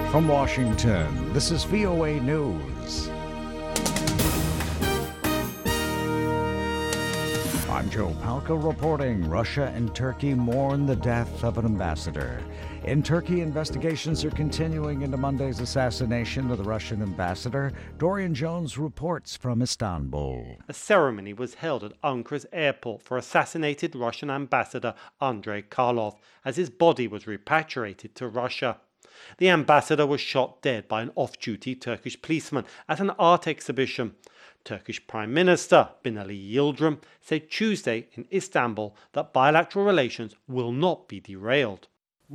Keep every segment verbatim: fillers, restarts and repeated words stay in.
From Washington, this is V O A News. I'm Joe Palca reporting. Russia and Turkey mourn the death of an ambassador. In Turkey, investigations are continuing into Monday's assassination of the Russian ambassador. Dorian Jones reports from Istanbul. A ceremony was held at Ankara''s airport for assassinated Russian ambassador Andrei Karlov as his body was repatriated to Russia. The ambassador was shot dead by an off-duty Turkish policeman at an art exhibition. Turkish Prime Minister Binali Yildirim said Tuesday in Istanbul that bilateral relations will not be derailed.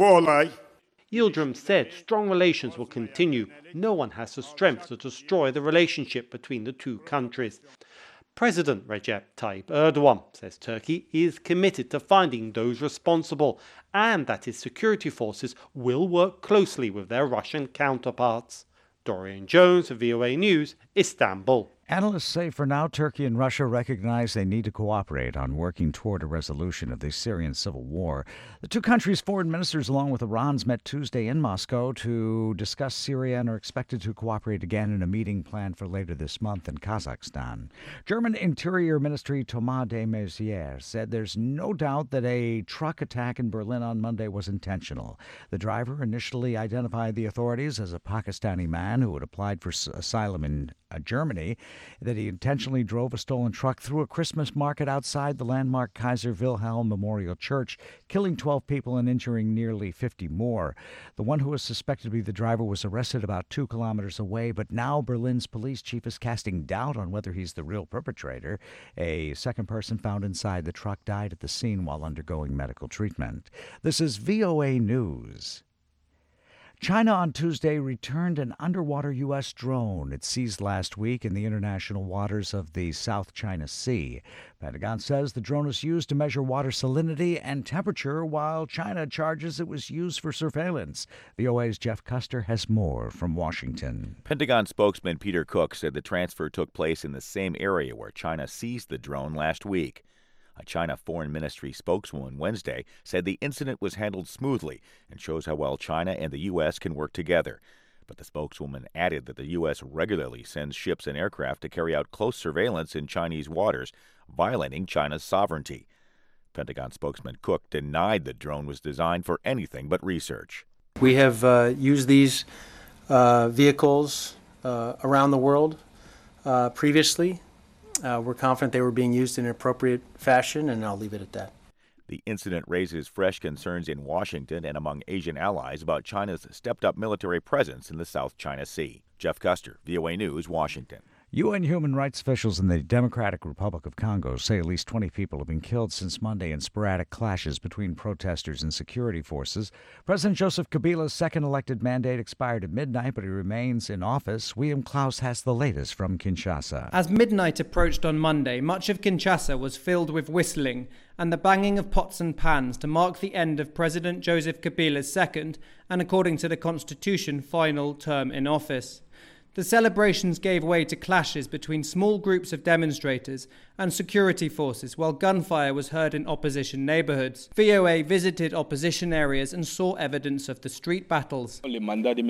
Yildirim said strong relations will continue. No one has the strength to destroy the relationship between the two countries. President Recep Tayyip Erdogan says Turkey is committed to finding those responsible and that its security forces will work closely with their Russian counterparts. Dorian Jones, V O A News, Istanbul. Analysts say for now, Turkey and Russia recognize they need to cooperate on working toward a resolution of the Syrian civil war. The two countries' foreign ministers, along with Iran's, met Tuesday in Moscow to discuss Syria and are expected to cooperate again in a meeting planned for later this month in Kazakhstan. German Interior Ministry Thomas de Maizière said there's no doubt that a truck attack in Berlin on Monday was intentional. The driver initially identified the authorities as a Pakistani man who had applied for asylum in uh, Germany, that he intentionally drove a stolen truck through a Christmas market outside the landmark Kaiser Wilhelm Memorial Church, killing twelve people and injuring nearly fifty more. The one who was suspected to be the driver was arrested about two kilometers away, but now Berlin's police chief is casting doubt on whether he's the real perpetrator. A second person found inside the truck died at the scene while undergoing medical treatment. This is V O A News. China on Tuesday returned an underwater U S drone it seized last week in the international waters of the South China Sea. Pentagon says the drone was used to measure water salinity and temperature, while China charges it was used for surveillance. V O A's Jeff Custer has more from Washington. Pentagon spokesman Peter Cook said the transfer took place in the same area where China seized the drone last week. A China Foreign Ministry spokeswoman Wednesday said the incident was handled smoothly and shows how well China and the U S can work together. But the spokeswoman added that the U S regularly sends ships and aircraft to carry out close surveillance in Chinese waters, violating China's sovereignty. Pentagon spokesman Cook denied the drone was designed for anything but research. We have uh, used these uh, vehicles uh, around the world uh, previously. Uh, we're confident they were being used in an appropriate fashion, and I'll leave it at that. The incident raises fresh concerns in Washington and among Asian allies about China's stepped-up military presence in the South China Sea. Jeff Custer, V O A News, Washington. U N human rights officials in the Democratic Republic of Congo say at least twenty people have been killed since Monday in sporadic clashes between protesters and security forces. President Joseph Kabila's second elected mandate expired at midnight, but he remains in office. William Klaus has the latest from Kinshasa. As midnight approached on Monday, much of Kinshasa was filled with whistling and the banging of pots and pans to mark the end of President Joseph Kabila's second and, according to the Constitution, final term in office. The celebrations gave way to clashes between small groups of demonstrators and security forces, while gunfire was heard in opposition neighborhoods. V O A visited opposition areas and saw evidence of the street battles. In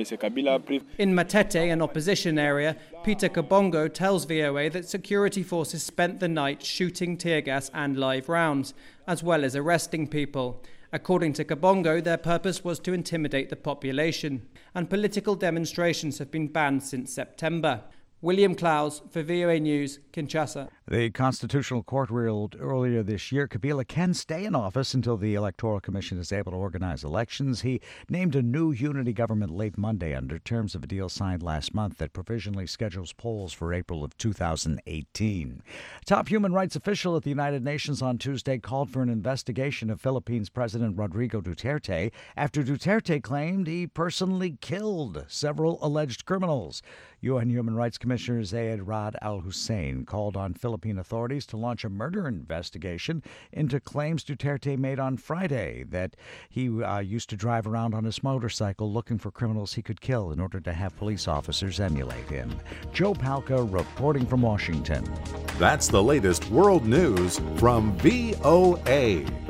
Matete, an opposition area, Peter Kabongo tells V O A that security forces spent the night shooting tear gas and live rounds, as well as arresting people. According to Kabongo, their purpose was to intimidate the population, and political demonstrations have been banned since September. William Klaus for V O A News, Kinshasa. The Constitutional Court ruled earlier this year Kabila can stay in office until the Electoral Commission is able to organize elections. He named a new unity government late Monday under terms of a deal signed last month that provisionally schedules polls for April of two thousand eighteen. A top human rights official at the United Nations on Tuesday called for an investigation of Philippines President Rodrigo Duterte after Duterte claimed he personally killed several alleged criminals. U N Human Rights Commissioner Zayed Rad al-Hussein called on Philippine authorities to launch a murder investigation into claims Duterte made on Friday that he uh, used to drive around on his motorcycle looking for criminals he could kill in order to have police officers emulate him. Joe Palca reporting from Washington. That's the latest world news from V O A.